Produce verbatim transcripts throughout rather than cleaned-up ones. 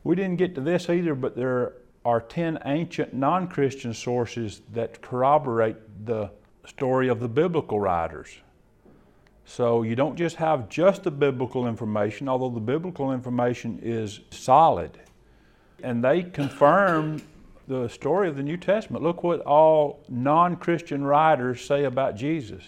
We didn't get to this either, but there are ten ancient non-Christian sources that corroborate the story of the biblical writers. So you don't just have just the biblical information, although the biblical information is solid. And they confirm the story of the New Testament. Look what all non-Christian writers say about Jesus.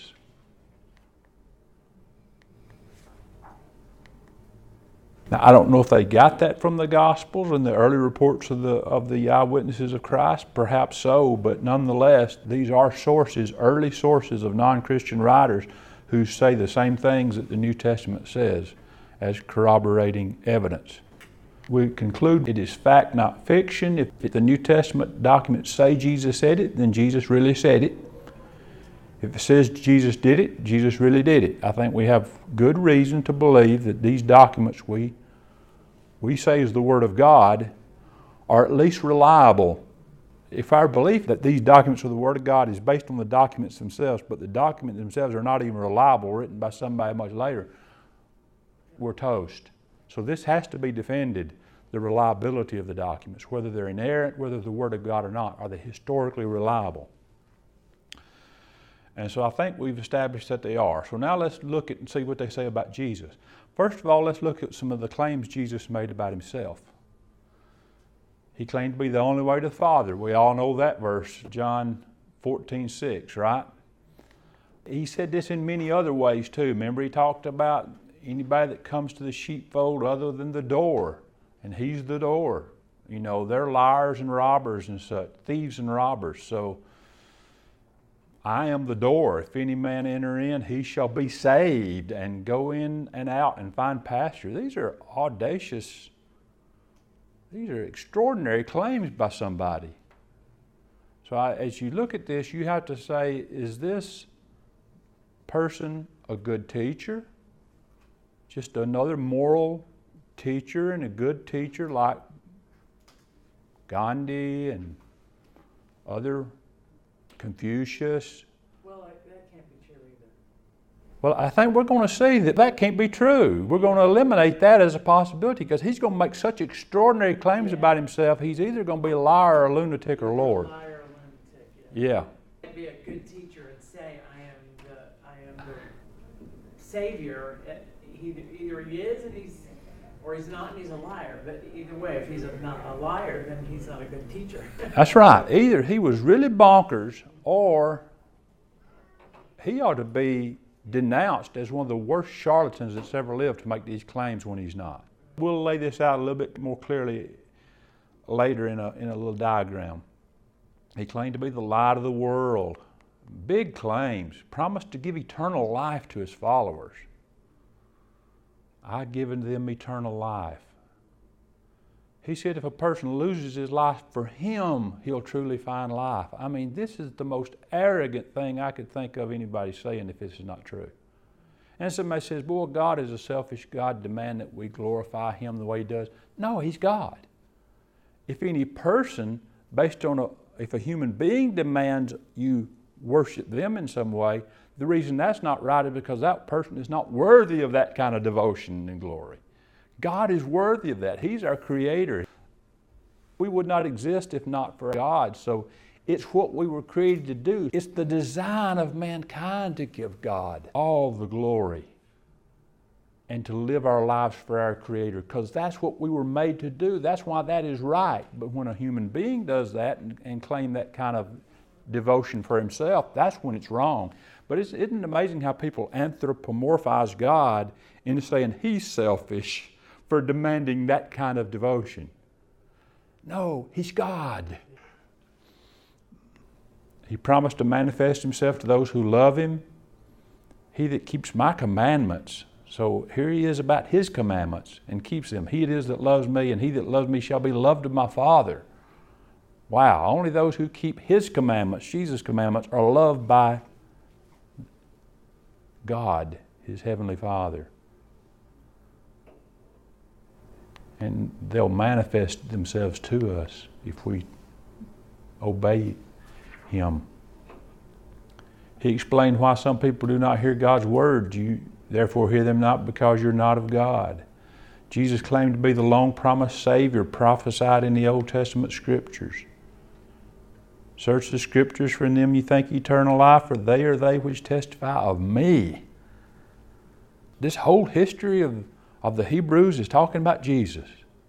Now, I don't know if they got that from the Gospels and the early reports of the of the eyewitnesses of Christ. Perhaps so, but nonetheless, these are sources, early sources of non-Christian writers who say the same things that the New Testament says as corroborating evidence. We conclude it is fact, not fiction. If the New Testament documents say Jesus said it, then Jesus really said it. If it says Jesus did it, Jesus really did it. I think we have good reason to believe that these documents we we say is the Word of God are at least reliable. If our belief that these documents are the Word of God is based on the documents themselves, but the documents themselves are not even reliable, written by somebody much later, we're toast. So this has to be defended, the reliability of the documents, whether they're inerrant, whether they're the Word of God or not. Are they historically reliable? And so I think we've established that they are. So now let's look at and see what they say about Jesus. First of all, let's look at some of the claims Jesus made about himself. He claimed to be the only way to the Father. We all know that verse, John fourteen six, right? He said this in many other ways too. Remember, he talked about anybody that comes to the sheepfold other than the door, and he's the door. You know, they're liars and robbers and such, thieves and robbers. So I am the door. If any man enter in, he shall be saved and go in and out and find pasture. These are audacious, these are extraordinary claims by somebody. So I, as you look at this, you have to say, is this person a good teacher? Just another moral teacher and a good teacher like Gandhi and other Confucius? Well, that can't be true either. Well, I think we're going to see that that can't be true. We're going to eliminate that as a possibility because he's going to make such extraordinary claims yeah. about himself. He's either going to be a liar or a lunatic or a Lord. A liar or a lunatic, yeah. Yeah. You can't be a good teacher and say, I am the, I am the Savior. He, either he is and he's, or he's not and he's a liar. But either way, if he's a, not a liar, then he's not a good teacher. That's right. Either he was really bonkers or he ought to be denounced as one of the worst charlatans that's ever lived to make these claims when he's not. We'll lay this out a little bit more clearly later in a, in a little diagram. He claimed to be the light of the world. Big claims. Promised to give eternal life to his followers. I've given them eternal life. He said if a person loses his life for him, he'll truly find life. I mean, this is the most arrogant thing I could think of anybody saying if this is not true. And somebody says, boy, God is a selfish God, demand that we glorify him the way he does. No, he's God. If any person, based on a, if a human being demands you worship them in some way, the reason that's not right is because that person is not worthy of that kind of devotion and glory. God is worthy of that. He's our Creator. We would not exist if not for God. So it's what we were created to do. It's the design of mankind to give God all the glory and to live our lives for our Creator, because that's what we were made to do. That's why that is right. But when a human being does that and, and claim that kind of devotion for himself, that's when it's wrong. But it's, isn't it amazing how people anthropomorphize God into saying he's selfish for demanding that kind of devotion? No, he's God. He promised to manifest himself to those who love him. He that keeps my commandments. So here he is about his commandments and keeps them. He it is that loves me, and he that loves me shall be loved of my Father. Wow, only those who keep his commandments, Jesus' commandments, are loved by God, his heavenly Father. And they'll manifest themselves to us if we obey him. He explained why some people do not hear God's words. You therefore hear them not because you're not of God. Jesus claimed to be the long-promised Savior prophesied in the Old Testament Scriptures. Search the Scriptures, for in them you think eternal life, for they are they which testify of me. This whole history of, of the Hebrews is talking about Jesus.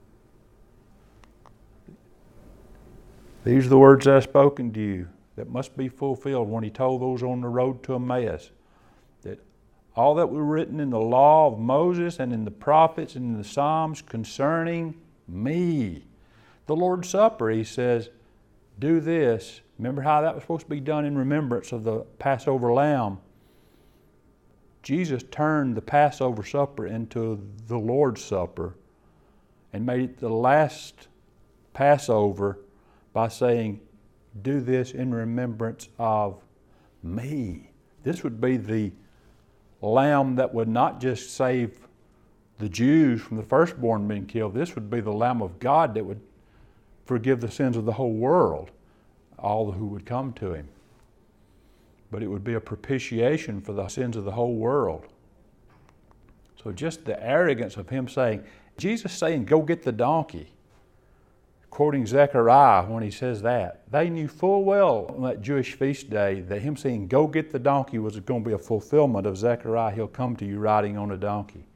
These are the words that I have spoken to you that must be fulfilled when he told those on the road to Emmaus that all that were written in the law of Moses and in the prophets and in the Psalms concerning me. The Lord's Supper, he says, do this. Remember how that was supposed to be done in remembrance of the Passover lamb. Jesus turned the Passover supper into the Lord's Supper and made it the last Passover by saying, do this in remembrance of me. This would be the lamb that would not just save the Jews from the firstborn being killed. This would be the Lamb of God that would forgive the sins of the whole world, all who would come to him. But it would be a propitiation for the sins of the whole world. So just the arrogance of him saying, Jesus saying, go get the donkey, quoting Zechariah when he says that. They knew full well on that Jewish feast day that him saying, go get the donkey was going to be a fulfillment of Zechariah. He'll come to you riding on a donkey.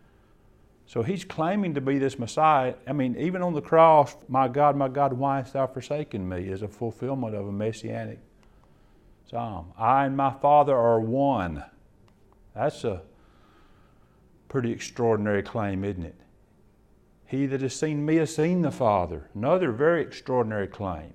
So he's claiming to be this Messiah. I mean, even on the cross, my God, my God, why hast thou forsaken me, is a fulfillment of a messianic psalm. I and my Father are one. That's a pretty extraordinary claim, isn't it? He that has seen me has seen the Father. Another very extraordinary claim.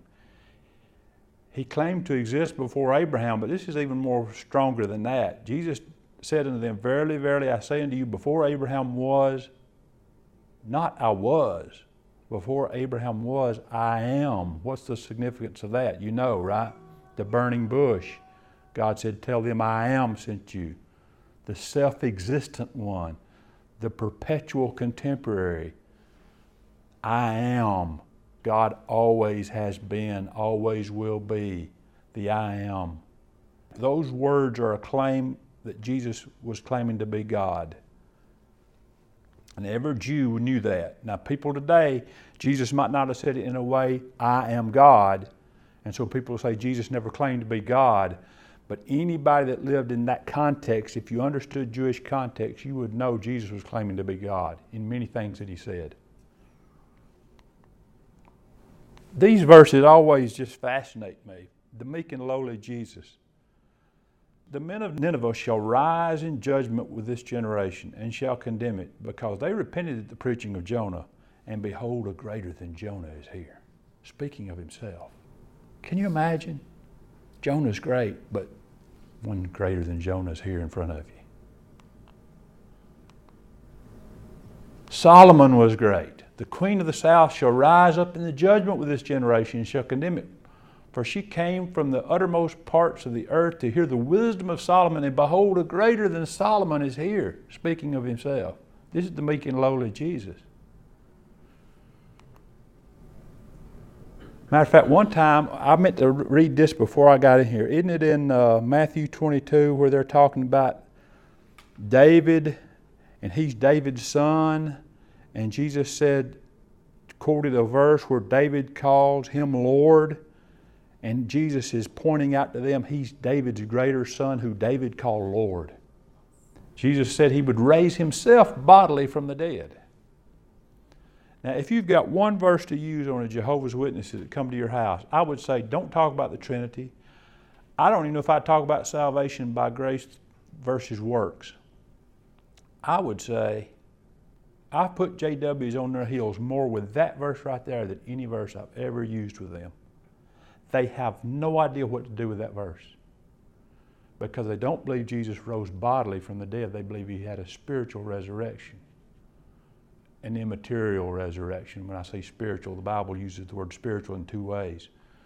He claimed to exist before Abraham, but this is even more stronger than that. Jesus said unto them, verily, verily, I say unto you, before Abraham was, not I was. Before Abraham was, I am. What's the significance of that? You know, right? The burning bush. God said, tell them I am sent you. The self-existent one. The perpetual contemporary. I am. God always has been, always will be. The I am. Those words are a claim that Jesus was claiming to be God. And every Jew knew that. Now people today, Jesus might not have said it in a way, I am God. And so people say Jesus never claimed to be God. But anybody that lived in that context, if you understood Jewish context, you would know Jesus was claiming to be God in many things that he said. These verses always just fascinate me. The meek and lowly Jesus. The men of Nineveh shall rise in judgment with this generation and shall condemn it, because they repented at the preaching of Jonah, and behold, a greater than Jonah is here. Speaking of himself. Can you imagine? Jonah's great, but one greater than Jonah is here in front of you. Solomon was great. The queen of the south shall rise up in the judgment with this generation and shall condemn it. For she came from the uttermost parts of the earth to hear the wisdom of Solomon, and behold, a greater than Solomon is here, speaking of himself. This is the meek and lowly Jesus. Matter of fact, one time, I meant to read this before I got in here. Isn't it in uh, Matthew twenty-two where they're talking about David, and he's David's son, and Jesus said, quoted a verse where David calls him Lord, and Jesus is pointing out to them he's David's greater son who David called Lord. Jesus said he would raise himself bodily from the dead. Now, if you've got one verse to use on a Jehovah's Witnesses that come to your house, I would say don't talk about the Trinity. I don't even know if I'd talk about salvation by grace versus works. I would say I put J Ws on their heels more with that verse right there than any verse I've ever used with them. They have no idea what to do with that verse. Because they don't believe Jesus rose bodily from the dead. They believe he had a spiritual resurrection. An immaterial resurrection. When I say spiritual, the Bible uses the word spiritual in two ways.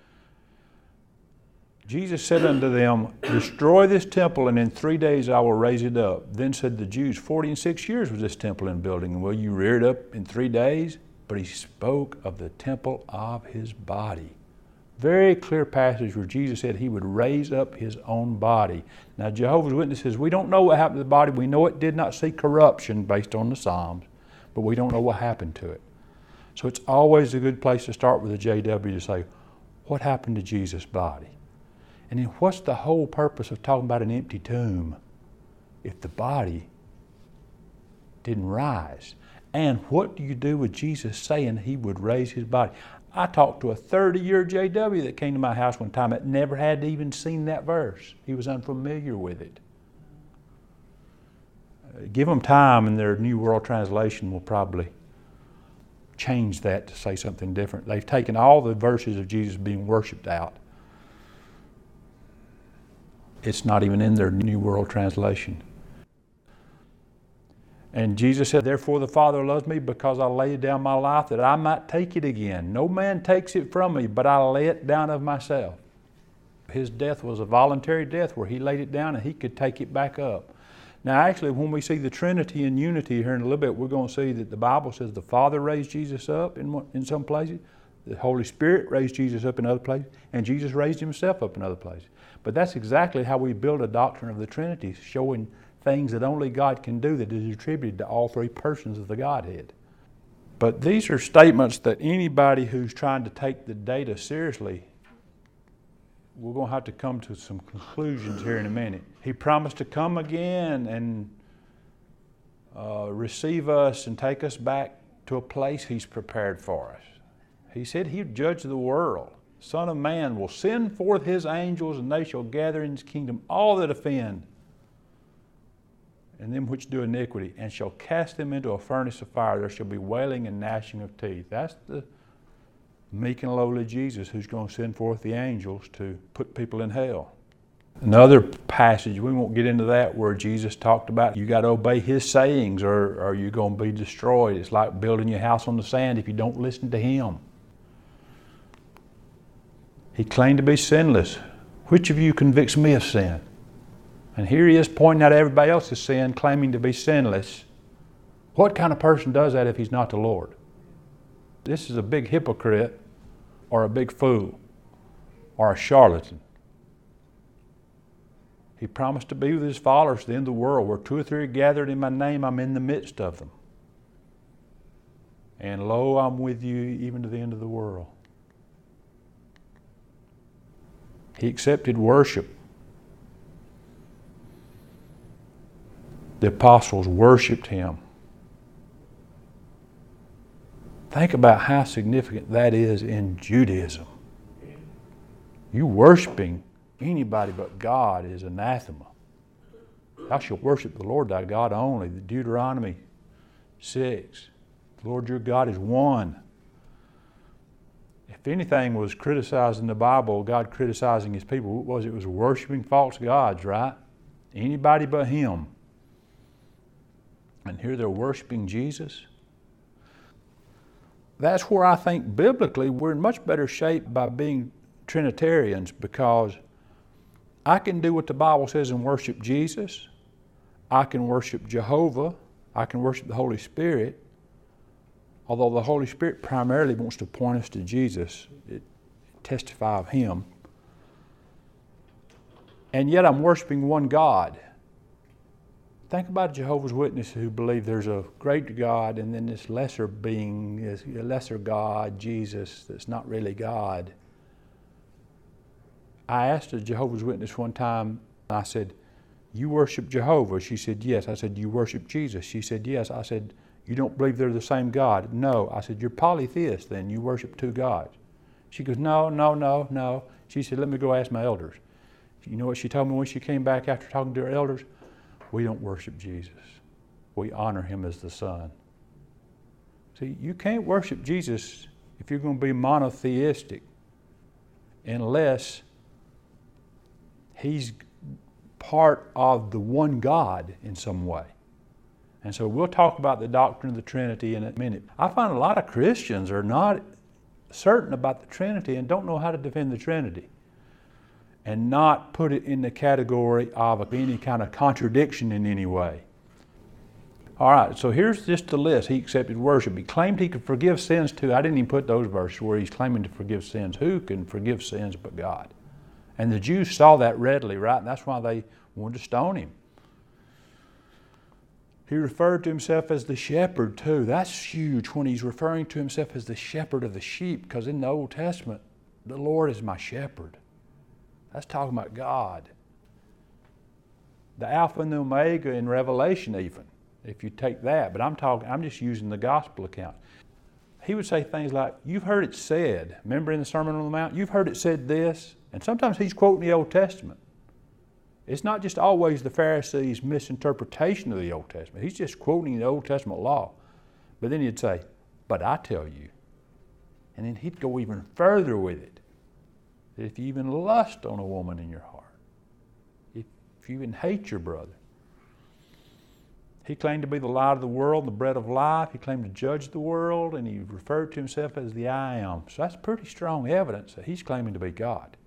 Jesus said unto them, destroy this temple, and in three days I will raise it up. Then said the Jews, forty and six years was this temple in building, and will you rear it up in three days? But he spoke of the temple of his body. Very clear passage where Jesus said he would raise up his own body. Now Jehovah's Witnesses, we don't know what happened to the body. We know it did not see corruption based on the Psalms. but we don't know what happened to it. So it's always a good place to start with a J W to say, what happened to Jesus' body? And then what's the whole purpose of talking about an empty tomb if the body didn't rise? And what do you do with Jesus saying he would raise his body? I talked to a thirty-year J W that came to my house one time that never had even seen that verse. He was unfamiliar with it. Uh, give them time and their New World Translation will probably change that to say something different. They've taken all the verses of Jesus being worshiped out. It's not even in their New World Translation. And Jesus said, therefore the Father loves me because I laid down my life that I might take it again. No man takes it from me, but I lay it down of myself. His death was a voluntary death where he laid it down and he could take it back up. Now actually when we see the Trinity and unity here in a little bit, we're going to see that the Bible says the Father raised Jesus up in, in some places, the Holy Spirit raised Jesus up in other places, and Jesus raised himself up in other places. But that's exactly how we build a doctrine of the Trinity, showing things that only God can do that is attributed to all three persons of the Godhead. But these are statements that anybody who's trying to take the data seriously, we're going to have to come to some conclusions here in a minute. He promised to come again and uh, receive us and take us back to a place he's prepared for us. He said he'd judge the world. Son of Man will send forth his angels, and they shall gather in his kingdom all that offend, and them which do iniquity, and shall cast them into a furnace of fire. There shall be wailing and gnashing of teeth. That's the meek and lowly Jesus who's going to send forth the angels to put people in hell. Another passage, we won't get into that, where Jesus talked about you got to obey his sayings or, or you're going to be destroyed. It's like building your house on the sand if you don't listen to him. He claimed to be sinless. Which of you convicts me of sin? And here he is pointing out everybody else's sin, claiming to be sinless. What kind of person does that if he's not the Lord? This is a big hypocrite or a big fool or a charlatan. He promised to be with his followers to the end of the world. Where two or three are gathered in my name, I'm in the midst of them. And lo, I'm with you even to the end of the world. He accepted worship. The apostles worshiped him. Think about how significant that is in Judaism. You worshiping anybody but God is anathema. Thou shalt worship the Lord thy God only. The Deuteronomy six. The Lord your God is one. If anything was criticized in the Bible, God criticizing his people, what was it? It was worshiping false gods, right? Anybody but him. And here they're worshiping Jesus. That's where I think biblically we're in much better shape by being Trinitarians, because I can do what the Bible says and worship Jesus. I can worship Jehovah. I can worship the Holy Spirit. Although the Holy Spirit primarily wants to point us to Jesus, it testify of him. And yet I'm worshiping one God. Think about Jehovah's Witnesses who believe there's a great God and then this lesser being, this lesser God, Jesus, that's not really God. I asked a Jehovah's Witness one time, I said, you worship Jehovah? She said, yes. I said, you worship Jesus? She said, yes. I said, you don't believe they're the same God? No. I said, you're polytheist then, you worship two gods. She goes, no, no, no, no. She said, let me go ask my elders. You know what she told me when she came back after talking to her elders? We don't worship Jesus. We honor him as the Son. See, you can't worship Jesus if you're going to be monotheistic unless he's part of the one God in some way. And so we'll talk about the doctrine of the Trinity in a minute. I find a lot of Christians are not certain about the Trinity and don't know how to defend the Trinity, and not put it in the category of any kind of contradiction in any way. All right, so here's just the list. He accepted worship. He claimed he could forgive sins too. I didn't even put those verses where he's claiming to forgive sins. Who can forgive sins but God? And the Jews saw that readily, right? And that's why they wanted to stone him. He referred to himself as the shepherd too. That's huge when he's referring to himself as the shepherd of the sheep, because in the Old Testament, the Lord is my shepherd. That's talking about God. The Alpha and the Omega in Revelation even, if you take that. But I'm talking, I'm just using the gospel account. He would say things like, you've heard it said. Remember in the Sermon on the Mount? You've heard it said this. And sometimes he's quoting the Old Testament. It's not just always the Pharisees' misinterpretation of the Old Testament. He's just quoting the Old Testament law. But then he'd say, but I tell you. And then he'd go even further with it. That if you even lust on a woman in your heart, if, if you even hate your brother. He claimed to be the light of the world, the bread of life. He claimed to judge the world, and he referred to himself as the I Am. So that's pretty strong evidence that he's claiming to be God.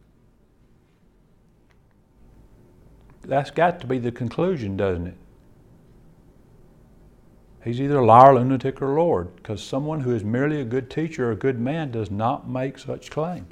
That's got to be the conclusion, doesn't it? He's either a liar, lunatic, or Lord, because someone who is merely a good teacher or a good man does not make such claims.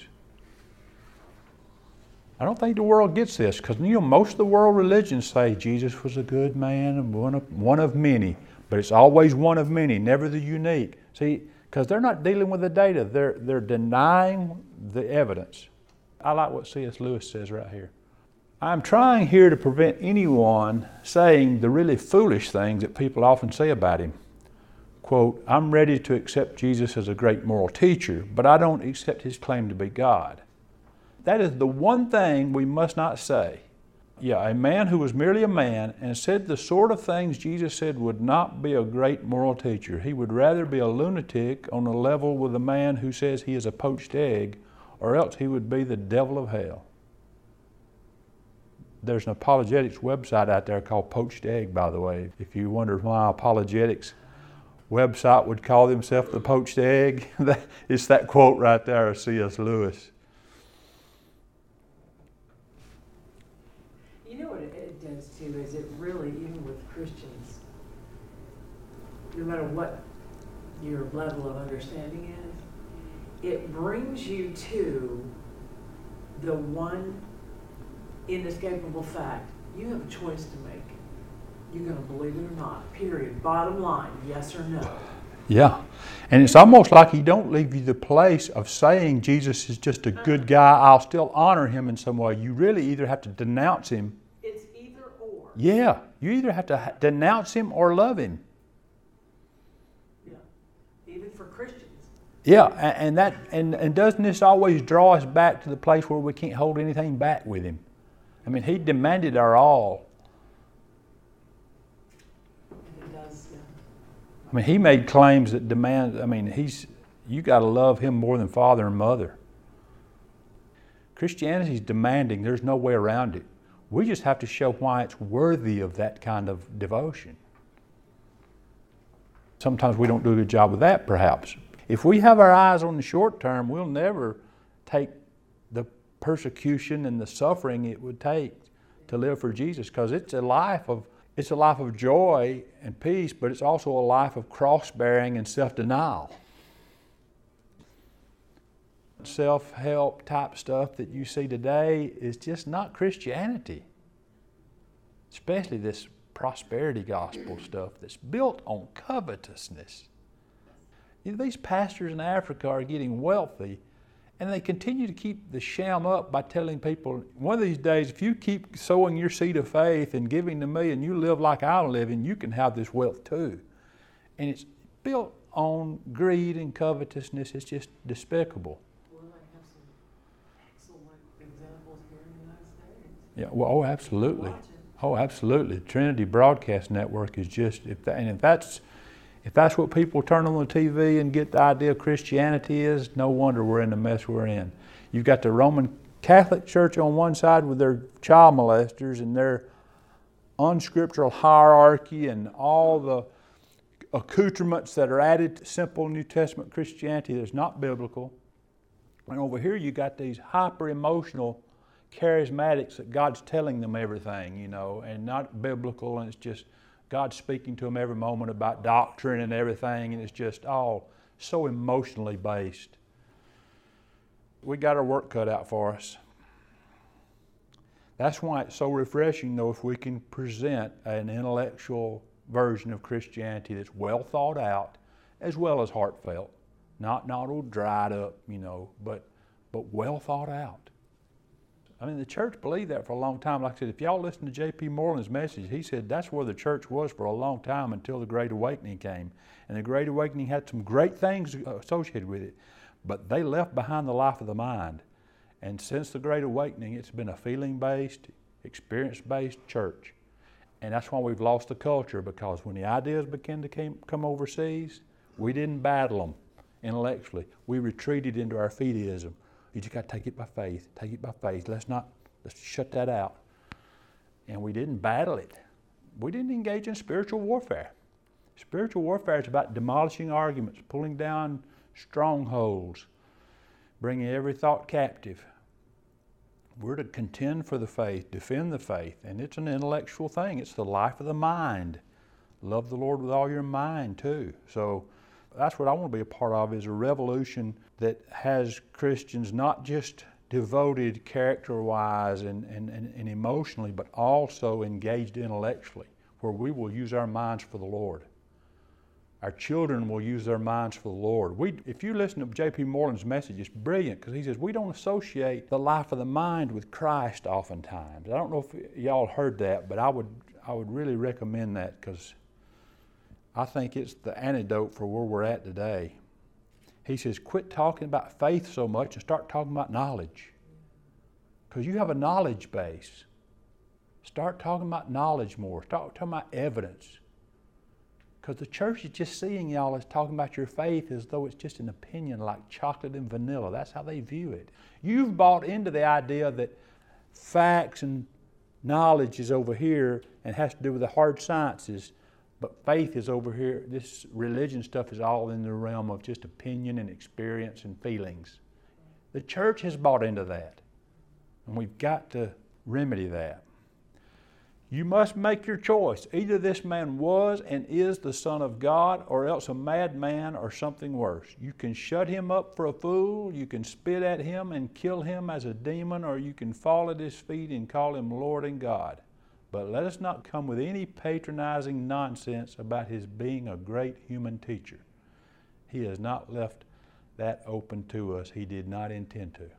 I don't think the world gets this, because you know most of the world religions say Jesus was a good man and one of, one of many, but it's always one of many, never the unique. See, because they're not dealing with the data, they're, they're denying the evidence. I like what C S Lewis says right here. I'm trying here to prevent anyone saying the really foolish things that people often say about him. Quote, I'm ready to accept Jesus as a great moral teacher, but I don't accept his claim to be God. That is the one thing we must not say. Yeah, a man who was merely a man and said the sort of things Jesus said would not be a great moral teacher. He would rather be a lunatic on a level with a man who says he is a poached egg, or else he would be the devil of hell. There's an apologetics website out there called Poached Egg, by the way. If you wonder why apologetics website would call themselves the Poached Egg, it's that quote right there of C S Lewis. You know what it, it does too, is it really, even with Christians, no matter what your level of understanding is, it brings you to the one inescapable fact. You have a choice to make. You're going to believe it or not, period. Bottom line, yes or no. Yeah. And it's almost like he don't leave you the place of saying Jesus is just a good guy, I'll still honor him in some way. You really either have to denounce him. It's either or. Yeah. You either have to ha- denounce him or love him. Yeah. Even for Christians. Yeah, and, and that and, and doesn't this always draw us back to the place where we can't hold anything back with him? I mean, he demanded our all. It does, yeah. I mean, he made claims that demand, I mean, he's, you got to love him more than father and mother. Christianity's demanding, there's no way around it. We just have to show why it's worthy of that kind of devotion. Sometimes we don't do a good job of that, perhaps. If we have our eyes on the short term, we'll never take the persecution and the suffering it would take to live for Jesus, because it's a life of it's a life of joy and peace, but it's also a life of cross-bearing and self-denial. Self-help type stuff that you see today is just not Christianity, especially this prosperity gospel stuff that's built on covetousness. You know, these pastors in Africa are getting wealthy, and they continue to keep the sham up by telling people, one of these days, if you keep sowing your seed of faith and giving to me and you live like I'm living, you can have this wealth too. And it's built on greed and covetousness. It's just despicable. Well, I have some excellent examples here in the United States. Yeah, well, oh, absolutely. Oh, absolutely. Trinity Broadcast Network is just, if that, and if that's, If that's what people turn on the T V and get the idea of Christianity is, no wonder we're in the mess we're in. You've got the Roman Catholic Church on one side with their child molesters and their unscriptural hierarchy and all the accoutrements that are added to simple New Testament Christianity that's not biblical. And over here you got these hyper-emotional charismatics that God's telling them everything, you know, and not biblical, and it's just God's speaking to them every moment about doctrine and everything, and it's just all so emotionally based. We got our work cut out for us. That's why it's so refreshing, though, if we can present an intellectual version of Christianity that's well thought out as well as heartfelt. Not not all dried up, you know, but but well thought out. I mean, the church believed that for a long time. Like I said, if y'all listen to J P Moreland's message, he said that's where the church was for a long time until the Great Awakening came. And the Great Awakening had some great things associated with it, but they left behind the life of the mind. And since the Great Awakening, it's been a feeling-based, experience-based church. And that's why we've lost the culture, because when the ideas began to came, come overseas, we didn't battle them intellectually. We retreated into our fideism. You just got to take it by faith, take it by faith. Let's not, let's shut that out. And we didn't battle it. We didn't engage in spiritual warfare. Spiritual warfare is about demolishing arguments, pulling down strongholds, bringing every thought captive. We're to contend for the faith, defend the faith, and it's an intellectual thing. It's the life of the mind. Love the Lord with all your mind too. So that's what I want to be a part of, is a revolution that has Christians not just devoted character-wise and, and, and, and emotionally, but also engaged intellectually, where we will use our minds for the Lord. Our children will use their minds for the Lord. We, if you listen to J P Moreland's message, it's brilliant, because he says we don't associate the life of the mind with Christ oftentimes. I don't know if y'all heard that, but I would, I would really recommend that, because I think it's the antidote for where we're at today. He says, quit talking about faith so much and start talking about knowledge. Because you have a knowledge base. Start talking about knowledge more. Start talking about evidence. Because the church is just seeing y'all as talking about your faith as though it's just an opinion like chocolate and vanilla. That's how they view it. You've bought into the idea that facts and knowledge is over here and has to do with the hard sciences, but faith is over here. This religion stuff is all in the realm of just opinion and experience and feelings. The church has bought into that, and we've got to remedy that. You must make your choice. Either this man was and is the Son of God, or else a madman or something worse. You can shut him up for a fool, you can spit at him and kill him as a demon, or you can fall at his feet and call him Lord and God. But let us not come with any patronizing nonsense about his being a great human teacher. He has not left that open to us. He did not intend to.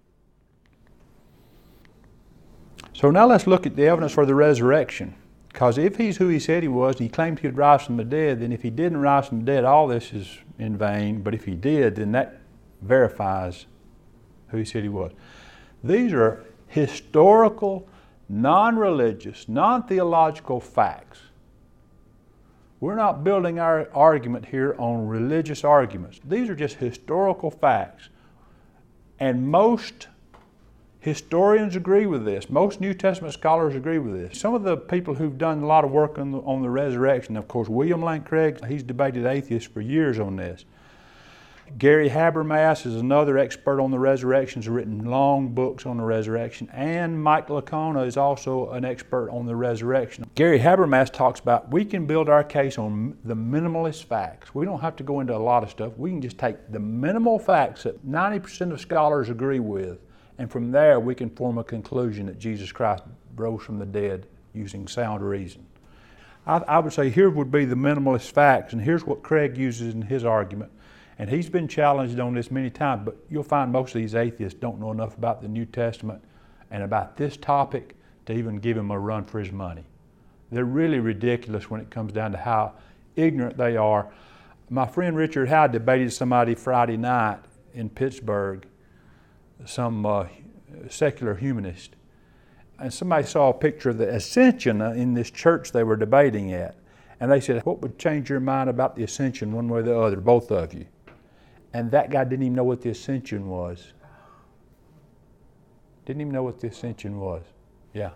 So now let's look at the evidence for the resurrection. Because if he's who he said he was, and he claimed he would rise from the dead, then if he didn't rise from the dead, all this is in vain. But if he did, then that verifies who he said he was. These are historical, non-religious, non-theological facts. We're not building our argument here on religious arguments. These are just historical facts. And most historians agree with this. Most New Testament scholars agree with this. Some of the people who've done a lot of work on the, on the resurrection, of course, William Lane Craig, he's debated atheists for years on this. Gary Habermas is another expert on the resurrection, has written long books on the resurrection. And Mike Licona is also an expert on the resurrection. Gary Habermas talks about we can build our case on the minimalist facts. We don't have to go into a lot of stuff. We can just take the minimal facts that ninety percent of scholars agree with, and from there we can form a conclusion that Jesus Christ rose from the dead using sound reason. I, I would say here would be the minimalist facts, and here's what Craig uses in his argument. And he's been challenged on this many times, but you'll find most of these atheists don't know enough about the New Testament and about this topic to even give him a run for his money. They're really ridiculous when it comes down to how ignorant they are. My friend Richard Howe debated somebody Friday night in Pittsburgh, some uh, secular humanist, and somebody saw a picture of the ascension in this church they were debating at. And they said, what would change your mind about the ascension one way or the other, both of you? And that guy didn't even know what the ascension was. Didn't even know what the ascension was. Yeah.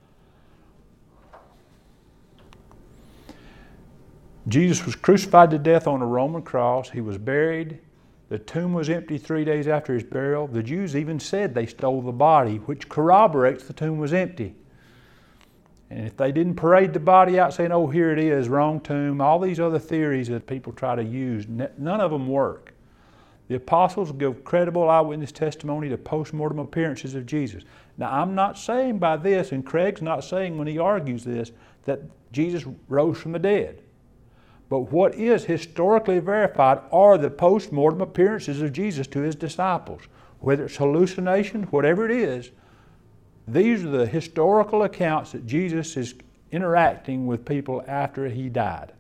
Jesus was crucified to death on a Roman cross. He was buried. The tomb was empty three days after his burial. The Jews even said they stole the body, which corroborates the tomb was empty. And if they didn't parade the body out saying, oh, here it is, wrong tomb, all these other theories that people try to use, none of them work. The apostles give credible eyewitness testimony to post-mortem appearances of Jesus. Now, I'm not saying by this, and Craig's not saying when he argues this, that Jesus rose from the dead. But what is historically verified are the post-mortem appearances of Jesus to his disciples. Whether it's hallucination, whatever it is, these are the historical accounts that Jesus is interacting with people after he died.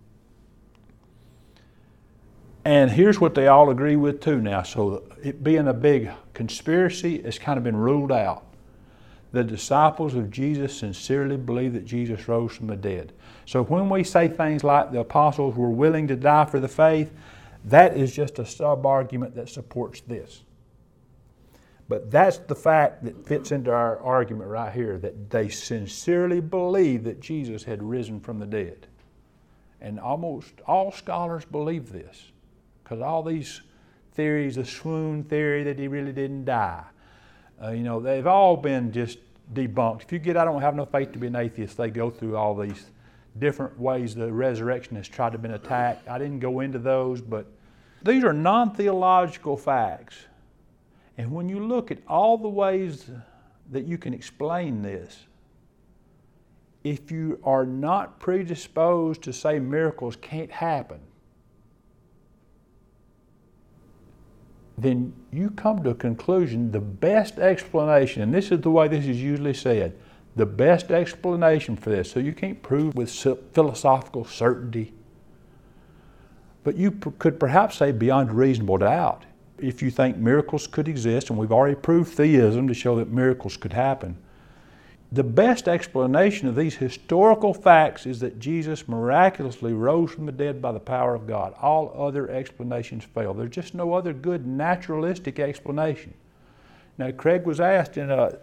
And here's what they all agree with too now. So it being a big conspiracy, it's kind of been ruled out. The disciples of Jesus sincerely believe that Jesus rose from the dead. So when we say things like the apostles were willing to die for the faith, that is just a sub-argument that supports this. But that's the fact that fits into our argument right here, that they sincerely believe that Jesus had risen from the dead. And almost all scholars believe this, because all these theories, the swoon theory that he really didn't die, uh, you know, they've all been just debunked. If you get, I don't have no faith to be an atheist, they go through all these different ways the resurrection has tried to be attacked. I didn't go into those, but these are non-theological facts. And when you look at all the ways that you can explain this, if you are not predisposed to say miracles can't happen, then you come to a conclusion, the best explanation, and this is the way this is usually said, the best explanation for this, so you can't prove with philosophical certainty, but you could perhaps say beyond reasonable doubt, if you think miracles could exist, and we've already proved theism to show that miracles could happen, the best explanation of these historical facts is that Jesus miraculously rose from the dead by the power of God. All other explanations fail. There's just no other good naturalistic explanation. Now, Craig was asked in a,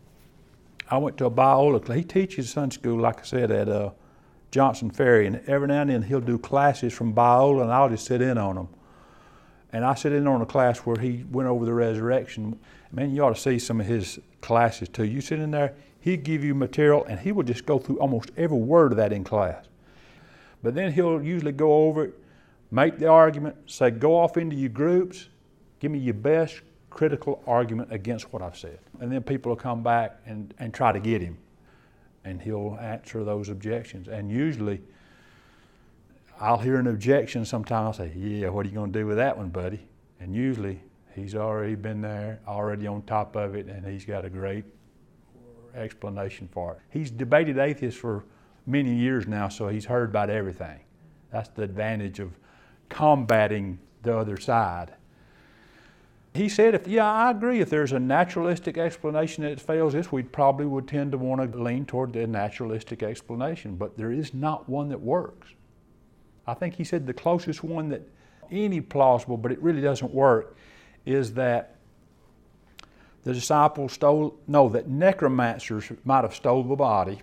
I went to a Biola class. He teaches Sunday school, like I said, at uh, Johnson Ferry, and every now and then he'll do classes from Biola, and I'll just sit in on them. And I sit in on a class where he went over the resurrection. Man, you ought to see some of his classes too. You sit in there, he'd give you material, and he would just go through almost every word of that in class. But then he'll usually go over it, make the argument, say, go off into your groups, give me your best critical argument against what I've said. And then people will come back and, and try to get him. And he'll answer those objections. And usually, I'll hear an objection sometime. I'll say, yeah, what are you going to do with that one, buddy? And usually, he's already been there, already on top of it, and he's got a great explanation for it. He's debated atheists for many years now, so he's heard about everything. That's the advantage of combating the other side. He said, if yeah, I agree, if there's a naturalistic explanation that fails this, we probably would tend to want to lean toward the naturalistic explanation, but there is not one that works. I think he said the closest one that any plausible, but it really doesn't work, is that the disciples stole, no, that necromancers might have stole the body,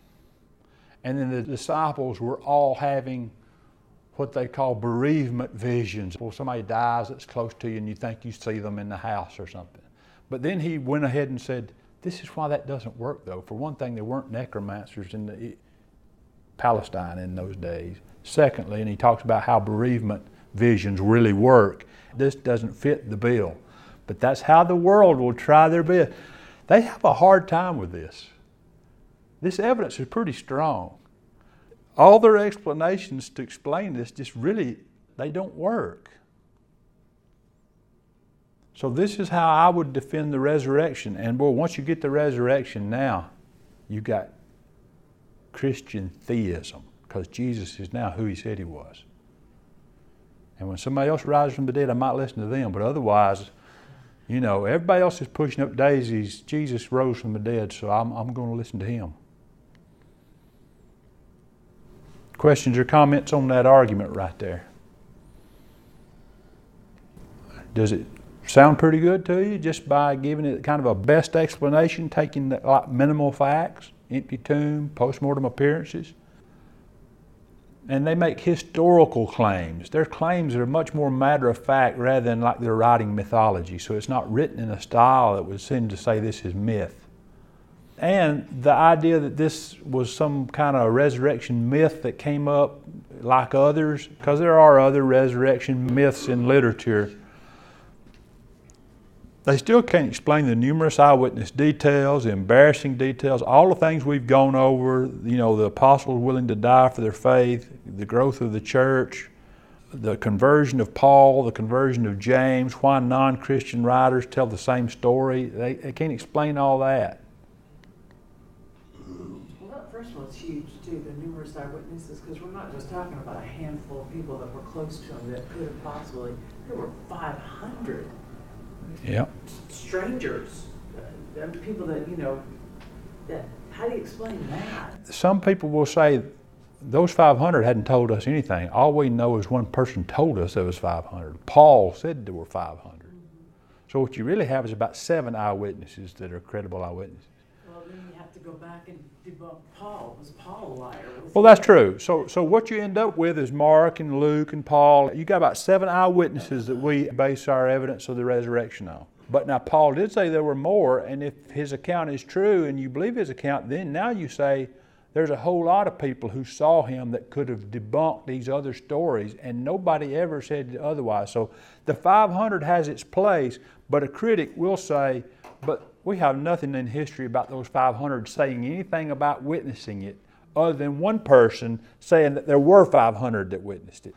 and then the disciples were all having what they call bereavement visions. Well, somebody dies that's close to you and you think you see them in the house or something. But then he went ahead and said, this is why that doesn't work though. For one thing, there weren't necromancers in the, Palestine in those days. Secondly, and he talks about how bereavement visions really work. This doesn't fit the bill. But that's how the world will try their best. They have a hard time with this. This evidence is pretty strong. All their explanations to explain this just really, they don't work. So this is how I would defend the resurrection. And boy, once you get the resurrection now, you got Christian theism, because Jesus is now who he said he was. And when somebody else rises from the dead, I might listen to them, but otherwise, you know, everybody else is pushing up daisies. Jesus rose from the dead, so I'm, I'm going to listen to him. Questions or comments on that argument right there? Does it sound pretty good to you just by giving it kind of a best explanation, taking the, like, minimal facts, empty tomb, post-mortem appearances? And they make historical claims. Their claims are much more matter of fact rather than like they're writing mythology. So it's not written in a style that would seem to say this is myth. And the idea that this was some kind of resurrection myth that came up like others, because there are other resurrection myths in literature, They still can't explain the numerous eyewitness details, the embarrassing details, all the things we've gone over, you know, the apostles willing to die for their faith, the growth of the church, the conversion of Paul, the conversion of James, why non-Christian writers tell the same story. They, they can't explain all that. Well, that first one's huge, too, the numerous eyewitnesses, because we're not just talking about a handful of people that were close to him that could have possibly, there were five hundred. Yeah. Strangers, uh, people that, you know, that, how do you explain that? Some people will say those five hundred hadn't told us anything. All we know is one person told us there was five hundred. Paul said there were five hundred. Mm-hmm. So what you really have is about seven eyewitnesses that are credible eyewitnesses. Well, then you have to go back and debunk Paul. Was Paul a liar? Was well, that's true. So, so what you end up with is Mark and Luke and Paul. You got about seven eyewitnesses that we base our evidence of the resurrection on. But now Paul did say there were more, and if his account is true and you believe his account, then now you say there's a whole lot of people who saw him that could have debunked these other stories, and nobody ever said otherwise. So the five hundred has its place, but a critic will say, but we have nothing in history about those five hundred saying anything about witnessing it other than one person saying that there were five hundred that witnessed it.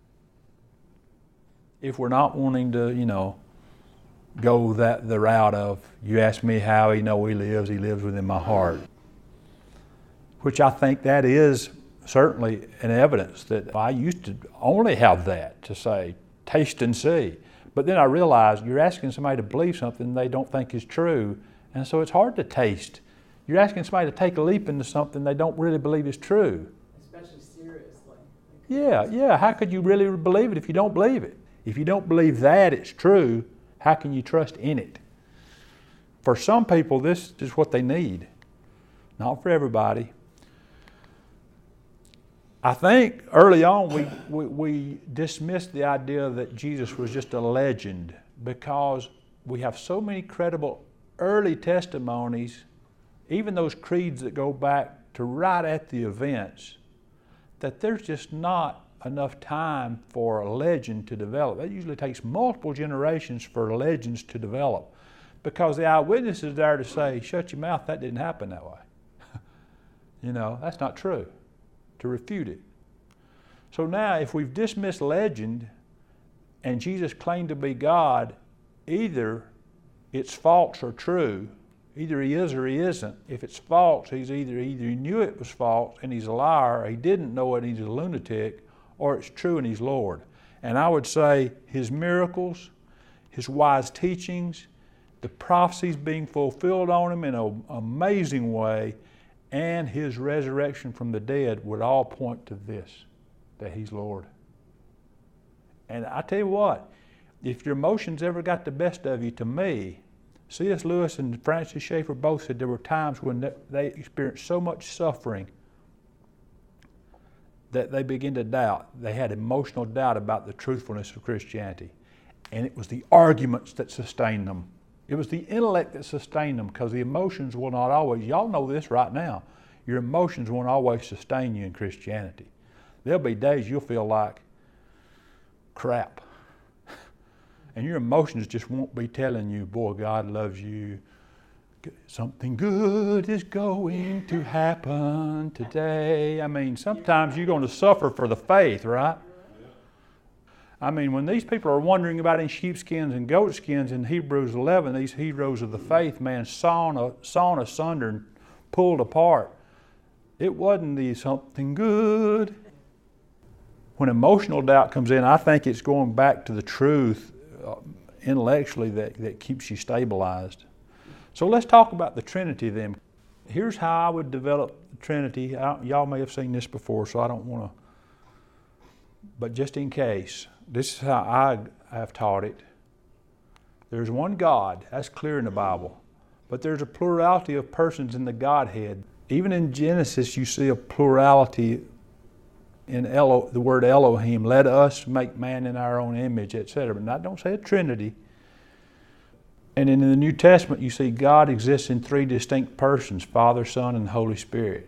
If we're not wanting to, you know, go that the route of, you ask me how he know he lives, he lives within my heart. Which I think that is certainly an evidence that I used to only have that to say, taste and see. But then I realized you're asking somebody to believe something they don't think is true, and so it's hard to taste. You're asking somebody to take a leap into something they don't really believe is true. Especially seriously. Yeah, yeah. How could you really believe it if you don't believe it? If you don't believe that it's true, how can you trust in it? For some people, this is what they need. Not for everybody. I think early on we, we, we dismissed the idea that Jesus was just a legend because we have so many credible early testimonies, even those creeds that go back to right at the events, that there's just not enough time for a legend to develop. It usually takes multiple generations for legends to develop because the eyewitness is there to say, shut your mouth, that didn't happen that way. You know, that's not true. To refute it. So now if we've dismissed legend and Jesus claimed to be God, either it's false or true. Either he is or he isn't. If it's false, he's either, either he knew it was false and he's a liar, or he didn't know it and he's a lunatic, or it's true and he's Lord. And I would say his miracles, his wise teachings, the prophecies being fulfilled on him in an amazing way, and his resurrection from the dead would all point to this, that he's Lord. And I tell you what, if your emotions ever got the best of you, to me, C S Lewis and Francis Schaeffer both said there were times when they experienced so much suffering that they began to doubt. They had emotional doubt about the truthfulness of Christianity. And it was the arguments that sustained them. It was the intellect that sustained them, because the emotions will not always, y'all know this right now, your emotions won't always sustain you in Christianity. There'll be days you'll feel like crap. And your emotions just won't be telling you, boy, God loves you. Something good is going to happen today. I mean, sometimes you're going to suffer for the faith, right? I mean, when these people are wondering about in sheepskins and goatskins in Hebrews eleven, these heroes of the faith, man, sawn, sawn asunder and pulled apart. It wasn't the something good. When emotional doubt comes in, I think it's going back to the truth uh, intellectually that, that keeps you stabilized. So let's talk about the Trinity then. Here's how I would develop the Trinity. I, y'all may have seen this before, so I don't want to, but just in case, this is how I have taught it. There's one God, that's clear in the Bible, but there's a plurality of persons in the Godhead. Even in Genesis, you see a plurality in Elo, the word Elohim, let us make man in our own image, et cetera. But I don't say a Trinity. And in the New Testament, you see God exists in three distinct persons, Father, Son, and Holy Spirit.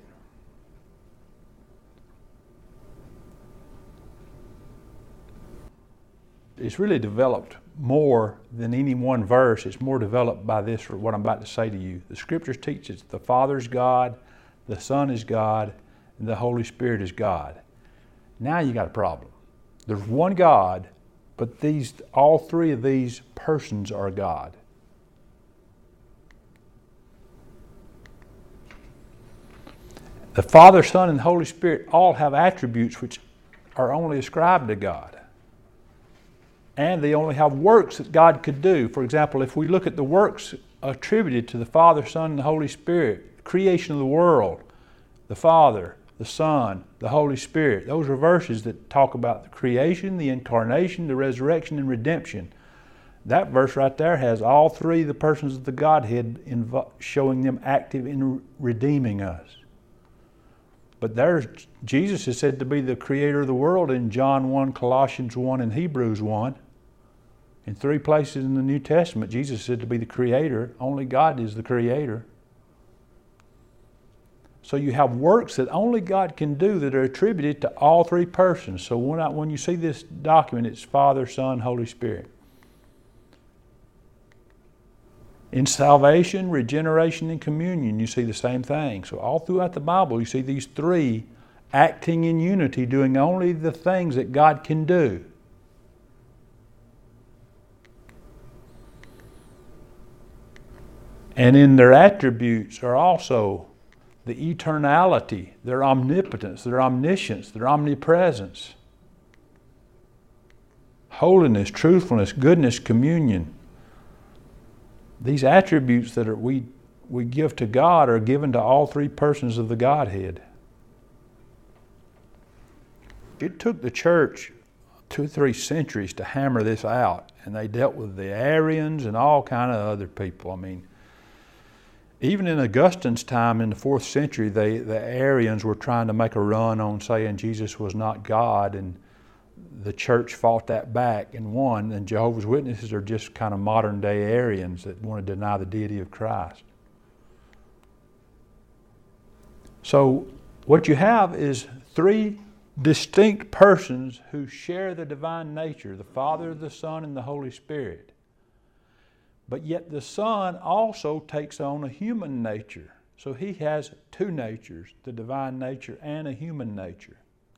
It's really developed more than any one verse. It's more developed by this, or what I'm about to say to you. The Scriptures teach us the Father is God, the Son is God, and the Holy Spirit is God. Now you got a problem. There's one God, but these, all three of these persons are God. The Father, Son, and the Holy Spirit all have attributes which are only ascribed to God. And they only have works that God could do. For example, if we look at the works attributed to the Father, Son, and the Holy Spirit, creation of the world, the Father, the Son, the Holy Spirit, those are verses that talk about the creation, the incarnation, the resurrection, and redemption. That verse right there has all three of the persons of the Godhead invo- showing them active in redeeming us. But there's, Jesus is said to be the creator of the world in John one, Colossians one, and Hebrews one. In three places in the New Testament, Jesus is said to be the creator. Only God is the creator. So you have works that only God can do that are attributed to all three persons. So when, I, when you see this document, it's Father, Son, Holy Spirit. In salvation, regeneration, and communion, you see the same thing. So all throughout the Bible, you see these three acting in unity, doing only the things that God can do. And in their attributes are also the eternality, their omnipotence, their omniscience, their omnipresence, holiness, truthfulness, goodness, communion. These attributes that are, we, we give to God are given to all three persons of the Godhead. It took the church two or three centuries to hammer this out, and they dealt with the Arians and all kind of other people. I mean, even in Augustine's time in the fourth century, they, the Arians were trying to make a run on saying Jesus was not God, and the church fought that back and won, and Jehovah's Witnesses are just kind of modern day Arians that want to deny the deity of Christ. So what you have is three distinct persons who share the divine nature, the Father, the Son, and the Holy Spirit. But yet the Son also takes on a human nature. So he has two natures, the divine nature and a human nature.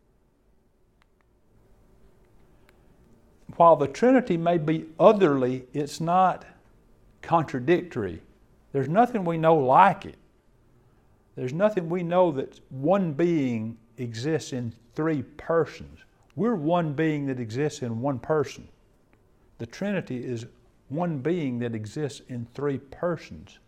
While the Trinity may be otherly, it's not contradictory. There's nothing we know like it. There's nothing we know that one being exists in three persons. We're one being that exists in one person. The Trinity is one being that exists in three persons.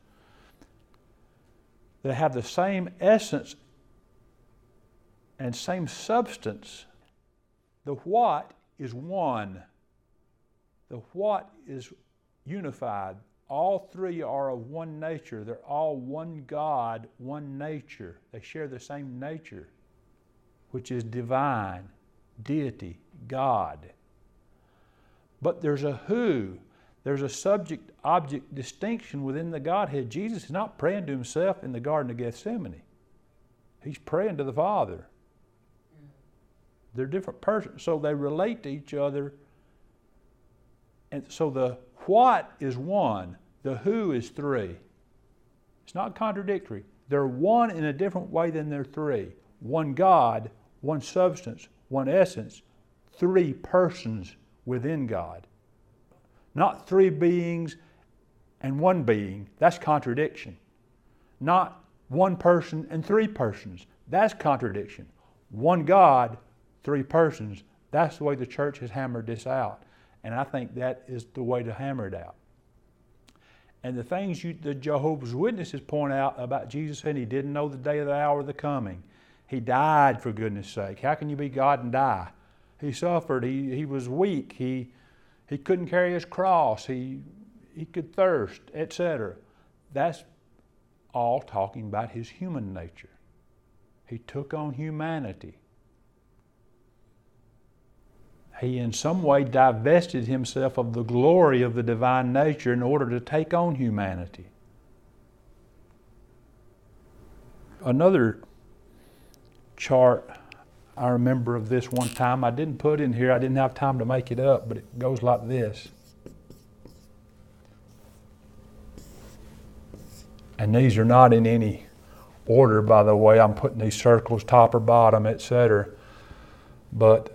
They have the same essence and same substance. The what is one. The what is unified. All three are of one nature. They're all one God, one nature. They share the same nature, which is divine, deity, God. But there's a who. There's a subject-object distinction within the Godhead. Jesus is not praying to himself in the Garden of Gethsemane. He's praying to the Father. They're different persons, so they relate to each other. And so the what is one, the who is three. It's not contradictory. They're one in a different way than they're three. One God, one substance, one essence, three persons within God. Not three beings and one being. That's contradiction. Not one person and three persons. That's contradiction. One God, three persons. That's the way the church has hammered this out. And I think that is the way to hammer it out. And the things you, the Jehovah's Witnesses point out about Jesus saying he didn't know the day or the hour of the coming. He died, for goodness sake. How can you be God and die? He suffered. He, he was weak. He, he couldn't carry his cross. He, he could thirst, et cetera. That's all talking about his human nature. He took on humanity. He in some way divested himself of the glory of the divine nature in order to take on humanity. Another chart I remember of this one time, I didn't put in here, I didn't have time to make it up, but it goes like this. And these are not in any order, by the way. I'm putting these circles top or bottom, et cetera. But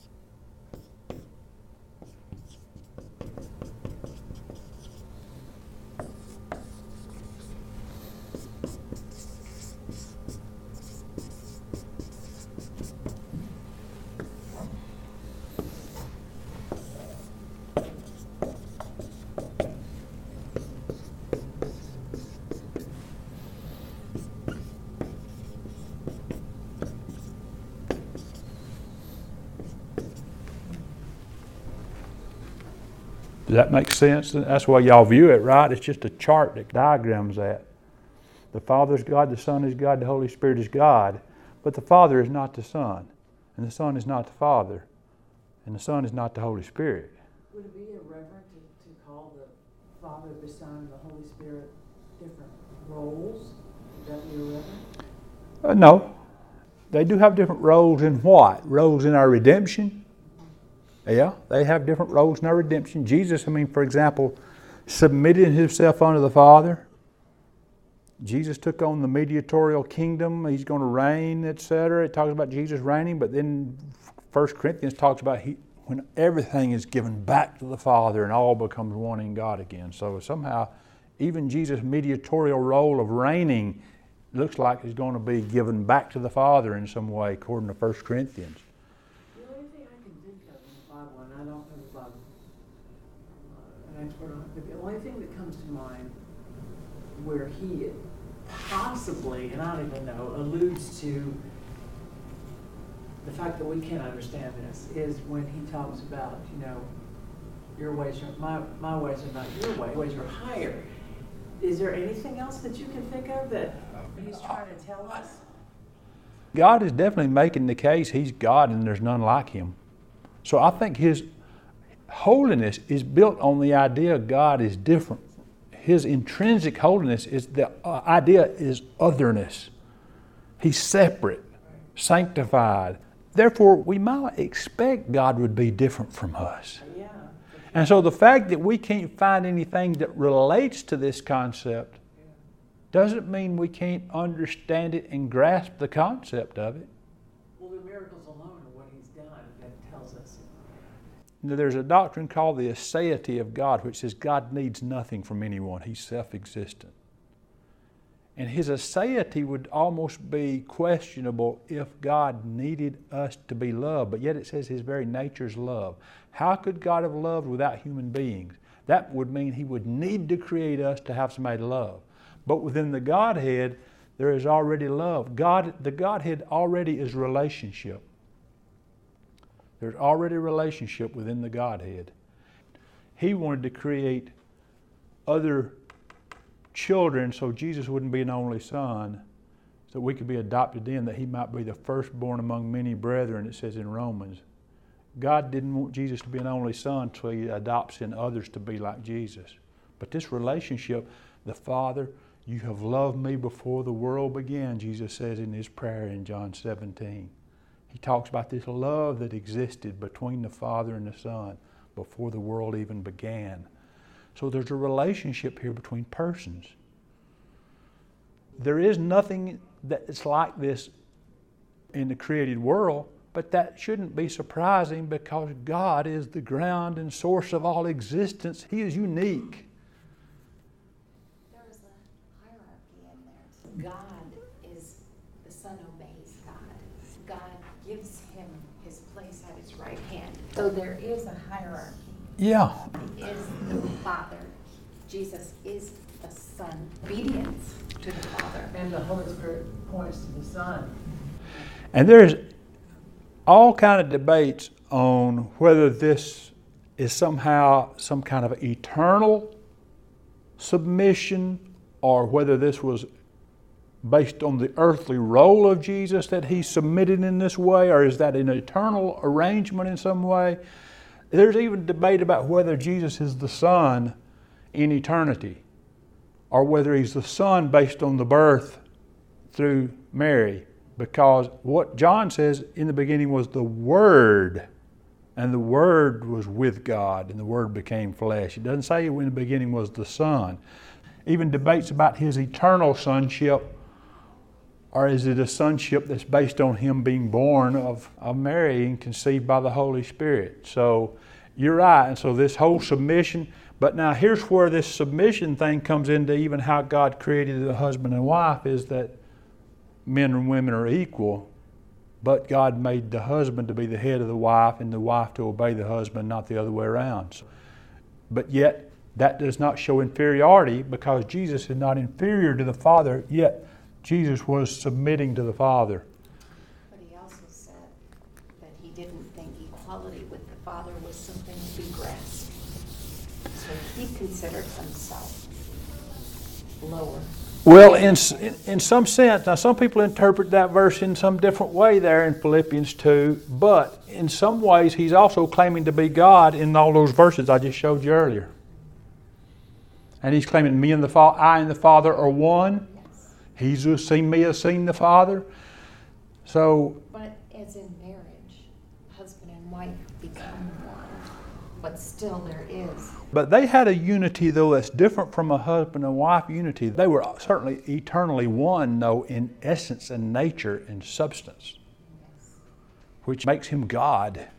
does that make sense? That's the way y'all view it, right? It's just a chart that diagrams that. The Father is God, the Son is God, the Holy Spirit is God. But the Father is not the Son, and the Son is not the Father, and the Son is not the Holy Spirit. Would it be irreverent to, to call the Father, the Son, and the Holy Spirit different roles? Would that be irreverent? Uh, no. They do have different roles in what? Roles in our redemption? Yeah, they have different roles in our redemption. Jesus, I mean, for example, submitted himself unto the Father. Jesus took on the mediatorial kingdom. He's going to reign, et cetera. It talks about Jesus reigning, but then First Corinthians talks about he, when everything is given back to the Father and all becomes one in God again. So somehow, even Jesus' mediatorial role of reigning looks like it's going to be given back to the Father in some way, according to First Corinthians. The only thing I can think of in the Bible, and I don't know the Bible, I'm an expert on it, but the only thing that comes to mind where he possibly, and I don't even know, alludes to the fact that we can't understand this is when he talks about, you know, your ways are, my, my ways are not your ways, ways are higher. Is there anything else that you can think of that he's trying to tell us? God is definitely making the case he's God and there's none like him. So I think his holiness is built on the idea God is different. His intrinsic holiness is the uh, idea is otherness. He's separate, sanctified. Therefore, we might expect God would be different from us. Yeah. And so the fact that we can't find anything that relates to this concept doesn't mean we can't understand it and grasp the concept of it. Well, the miracles alone are what he's done that tells us. There's a doctrine called the aseity of God, which says God needs nothing from anyone. He's self-existent. And his aseity would almost be questionable if God needed us to be loved, but yet it says his very nature is love. How could God have loved without human beings? That would mean he would need to create us to have somebody to love. But within the Godhead, there is already love. God, the Godhead already is relationship. There's already a relationship within the Godhead. He wanted to create other children so Jesus wouldn't be an only son, so we could be adopted in, that he might be the firstborn among many brethren, it says in Romans. God didn't want Jesus to be an only son, so he adopts in others to be like Jesus. But this relationship, the Father, you have loved me before the world began, Jesus says in his prayer in John seventeen. He talks about this love that existed between the Father and the Son before the world even began. So there's a relationship here between persons. There is nothing that's like this in the created world, but that shouldn't be surprising because God is the ground and source of all existence. He is unique. There is a hierarchy in there. God is, the Son obeys God. God gives him his place at his right hand. So there is a hierarchy. Yeah. He is the Father. Jesus is the Son. Obedience to the Father. And the Holy Spirit points to the Son. And there's all kind of debates on whether this is somehow some kind of eternal submission or whether this was based on the earthly role of Jesus that he submitted in this way, or is that an eternal arrangement in some way? There's even debate about whether Jesus is the Son in eternity or whether he's the Son based on the birth through Mary, because what John says in the beginning was the Word, and the Word was with God, and the Word became flesh. It doesn't say in the beginning was the Son. even debates about his eternal sonship, or is it a sonship that's based on him being born of, of Mary and conceived by the Holy Spirit? So you're right. And so this whole submission, but now here's where this submission thing comes into even how God created the husband and wife, is that men and women are equal, but God made the husband to be the head of the wife and the wife to obey the husband, not the other way around. So, but yet that does not show inferiority, because Jesus is not inferior to the Father, yet Jesus was submitting to the Father. But he also said that he didn't think equality with the Father was something to be grasped. So he considered himself lower. Well, in, in some sense, now some people interpret that verse in some different way there in Philippians two, but in some ways he's also claiming to be God in all those verses I just showed you earlier. And he's claiming me and the Father, I and the Father are one. Yes. He's who has seen me has seen the Father. So, but as in marriage, husband and wife become one, but still there is. But they had a unity, though, that's different from a husband and wife unity. They were certainly eternally one, though, in essence and nature and substance, Yes. which makes him God.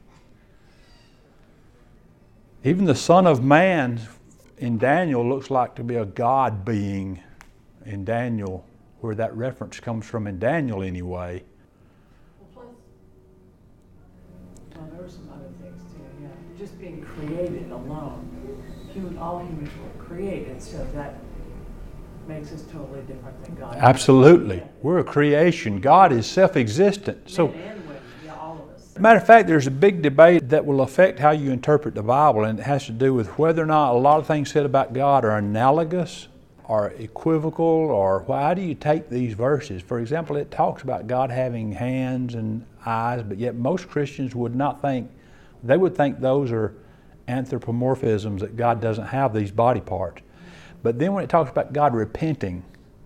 Even the Son of Man in Daniel looks like to be a God being in Daniel, where that reference comes from in Daniel anyway. Well, there were some other things too, yeah. Just being created alone. Human, all humans were created, so that makes us totally different than God. Absolutely. Yeah. We're a creation. God is self-existent. So, Men and women, yeah, all of us. matter of fact, there's a big debate that will affect how you interpret the Bible, and it has to do with whether or not a lot of things said about God are analogous or equivocal, or how do you take these verses? For example, it talks about God having hands and eyes, but yet most Christians would not think, they would think those are anthropomorphisms, that God doesn't have these body parts. But then when it talks about God repenting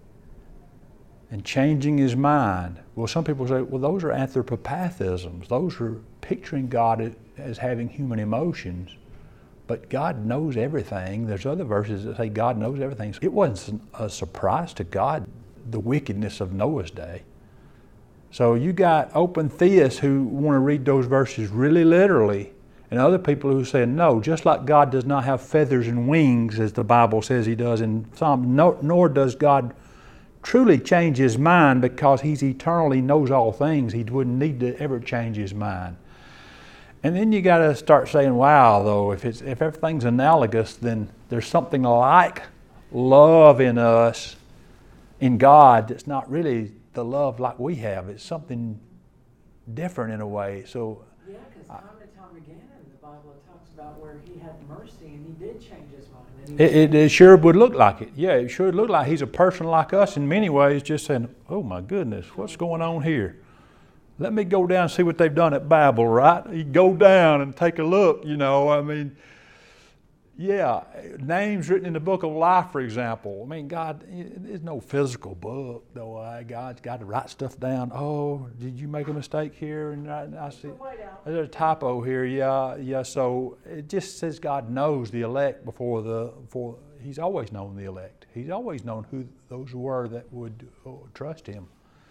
and changing his mind, well, some people say, well, those are anthropopathisms. Those are picturing God as having human emotions. But God knows everything. There's other verses that say God knows everything. It wasn't a surprise to God, the wickedness of Noah's day. So you got open theists who want to read those verses really literally, and other people who say, no, just like God does not have feathers and wings, as the Bible says he does in Psalm, no, nor does God truly change his mind, because he's eternally knows all things. He wouldn't need to ever change his mind. And then you got to start saying, wow, though, if it's if everything's analogous, then there's something like love in us, in God, that's not really the love like we have. It's something different in a way. So Yeah, because time and time again in the Bible it talks about where he had mercy and he did change his mind. And he it, it, it sure would look like it. Yeah, it sure would look like he's a person like us in many ways, just saying, oh my goodness, what's going on here? Let me go down and see what they've done at Babel, right? You go down and take a look, you know. I mean, yeah, names written in the book of life, for example. I mean, God, there's no physical book, though. I, God's got to write stuff down. Oh, did you make a mistake here? And I, I see there's a typo here. Yeah, yeah. So it just says God knows the elect before the before. He's always known the elect. He's always known who those were that would oh, trust him.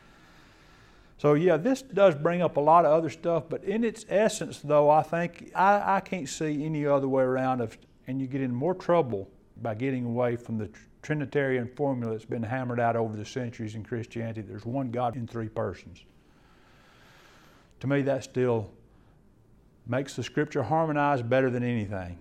So yeah, this does bring up a lot of other stuff, but in its essence, though, I think I, I can't see any other way around it, and you get in more trouble by getting away from the Trinitarian formula that's been hammered out over the centuries in Christianity. There's one God in three persons. To me, that still makes the Scripture harmonized better than anything.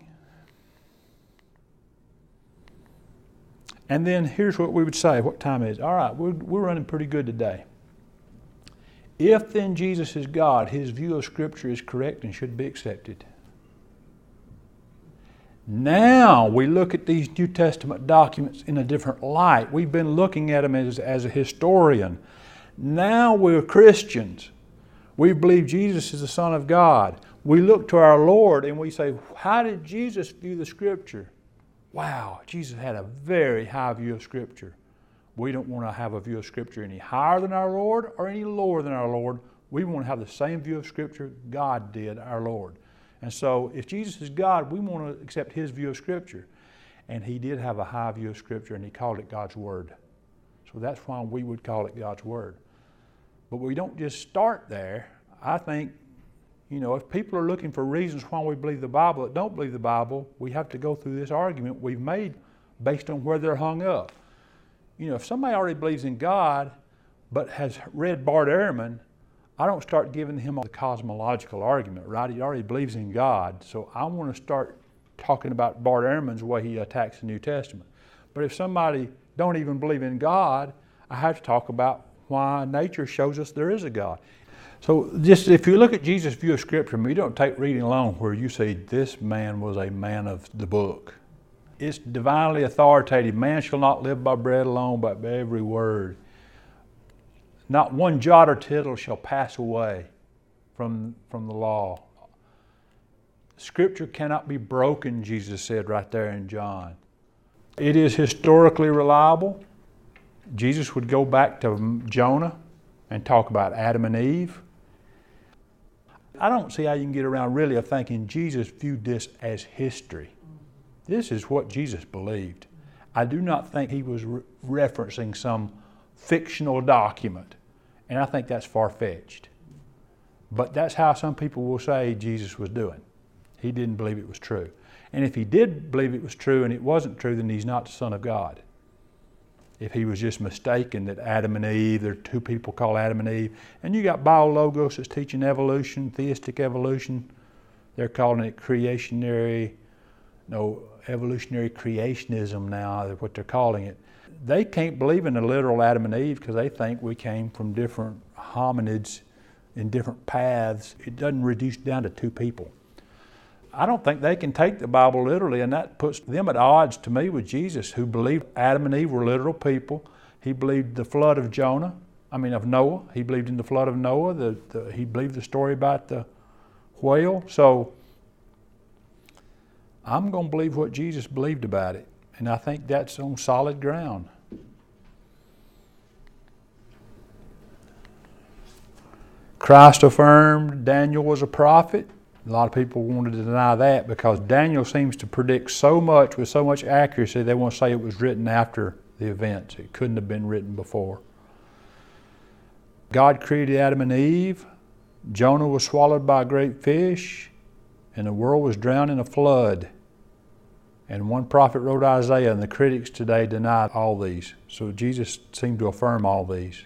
And then here's what we would say. What time is it? All right, we're, we're running pretty good today. If then Jesus is God, his view of Scripture is correct and should be accepted. Now we look at these New Testament documents in a different light. We've been looking at them as, as a historian. Now we're Christians. We believe Jesus is the Son of God. We look to our Lord and we say, how did Jesus view the Scripture? Wow, Jesus had a very high view of Scripture. We don't want to have a view of Scripture any higher than our Lord or any lower than our Lord. We want to have the same view of Scripture God did, our Lord. And so if Jesus is God, we want to accept his view of Scripture. and he did have a high view of Scripture, and he called it God's Word. So that's why we would call it God's Word. But we don't just start there. I think, you know, if people are looking for reasons why we believe the Bible that don't believe the Bible, we have to go through this argument we've made based on where they're hung up. You know, if somebody already believes in God but has read Bart Ehrman, I don't start giving him the cosmological argument, right? He already believes in God, so I want to start talking about Bart Ehrman's way he attacks the New Testament. But if somebody don't even believe in God, I have to talk about why nature shows us there is a God. So just if you look at Jesus' view of Scripture, you don't take reading alone where you say this man was a man of the book. It's divinely authoritative. Man shall not live by bread alone, but by every word. Not one jot or tittle shall pass away from, from the law. Scripture cannot be broken, Jesus said right there in John. It is historically reliable. Jesus would go back to Jonah and talk about Adam and Eve. I don't see how you can get around really of thinking Jesus viewed this as history. This is what Jesus believed. I do not think he was re- referencing some fictional document, and I think that's far-fetched. But that's how some people will say Jesus was doing. He didn't believe it was true. And if he did believe it was true and it wasn't true, then he's not the Son of God. If he was just mistaken that Adam and Eve, there are two people called Adam and Eve, and you got Biologos that's teaching evolution, theistic evolution. They're calling it creationary, no, evolutionary creationism now, is what they're calling it. They can't believe in the literal Adam and Eve because they think we came from different hominids in different paths. It doesn't reduce down to two people. I don't think they can take the Bible literally, and that puts them at odds to me with Jesus, who believed Adam and Eve were literal people. He believed the flood of Jonah, I mean of Noah. He believed in the flood of Noah. The, the, he believed the story about the whale. So I'm going to believe what Jesus believed about it, and I think that's on solid ground. Christ affirmed Daniel was a prophet. A lot of people wanted to deny that because Daniel seems to predict so much with so much accuracy, they want to say it was written after the events. It couldn't have been written before. God created Adam and Eve. Jonah was swallowed by a great fish, and the world was drowned in a flood. And one prophet wrote Isaiah, and the critics today deny all these. So Jesus seemed to affirm all these.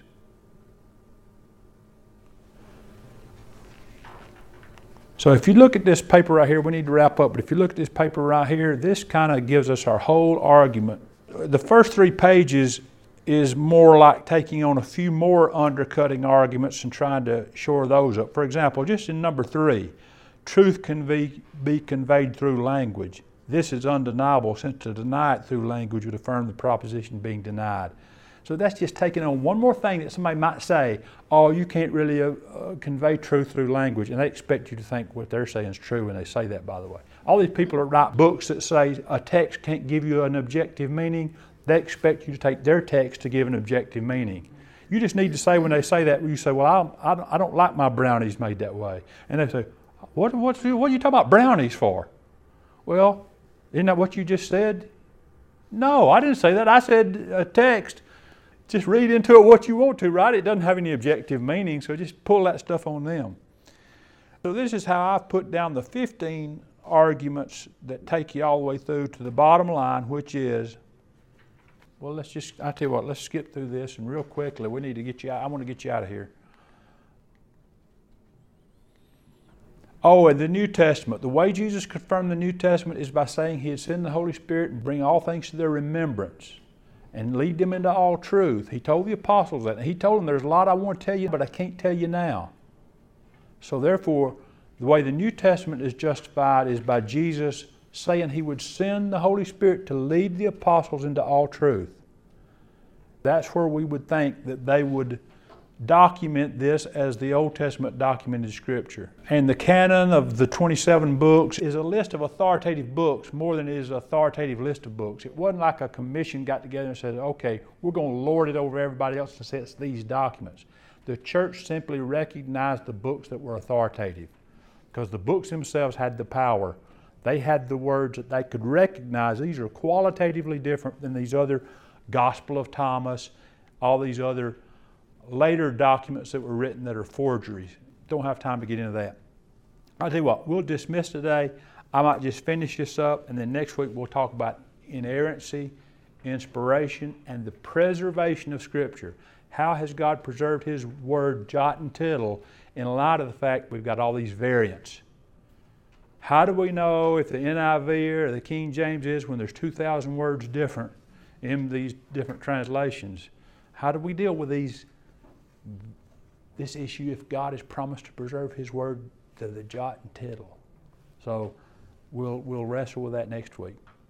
So if you look at this paper right here, we need to wrap up, but if you look at this paper right here, this kind of gives us our whole argument. The first three pages is more like taking on a few more undercutting arguments and trying to shore those up. For example, just in number three, truth can be, be conveyed through language. This is undeniable, since to deny it through language would affirm the proposition being denied. So that's just taking on one more thing that somebody might say, oh, you can't really uh, uh, convey truth through language, and they expect you to think what they're saying is true when they say that, by the way. All these people that write books that say a text can't give you an objective meaning, they expect you to take their text to give an objective meaning. You just need to say when they say that, you say, well, I, I, don't, I don't like my brownies made that way. And they say, what, what, what are you talking about brownies for? Well, isn't that what you just said? No, I didn't say that. I said a text. Just read into it what you want to, right? It doesn't have any objective meaning, so just pull that stuff on them. So this is how I've put down the fifteen arguments that take you all the way through to the bottom line, which is, well, let's just, I tell you what, let's skip through this and real quickly, we need to get you out. I want to get you out of here. Oh, and the New Testament. The way Jesus confirmed the New Testament is by saying He had sent the Holy Spirit and bring all things to their remembrance and lead them into all truth. He told the apostles that. And He told them, there's a lot I want to tell you, but I can't tell you now. So therefore, the way the New Testament is justified is by Jesus saying He would send the Holy Spirit to lead the apostles into all truth. That's where we would think that they would document this as the Old Testament documented Scripture. And the canon of the twenty-seven books is a list of authoritative books more than it is an authoritative list of books. It wasn't like a commission got together and said, okay, we're going to lord it over everybody else and say it's these documents. The church simply recognized the books that were authoritative because the books themselves had the power. They had the words that they could recognize. These are qualitatively different than these other Gospel of Thomas, all these other later documents that were written that are forgeries. Don't have time to get into that. I'll tell you what, we'll dismiss today. I might just finish this up, and then next week we'll talk about inerrancy, inspiration, and the preservation of Scripture. How has God preserved His Word jot and tittle in light of the fact we've got all these variants? How do we know if the N I V or the King James is when there's two thousand words different in these different translations? How do we deal with these this issue if God has promised to preserve His Word to the jot and tittle? So we'll we'll wrestle with that next week.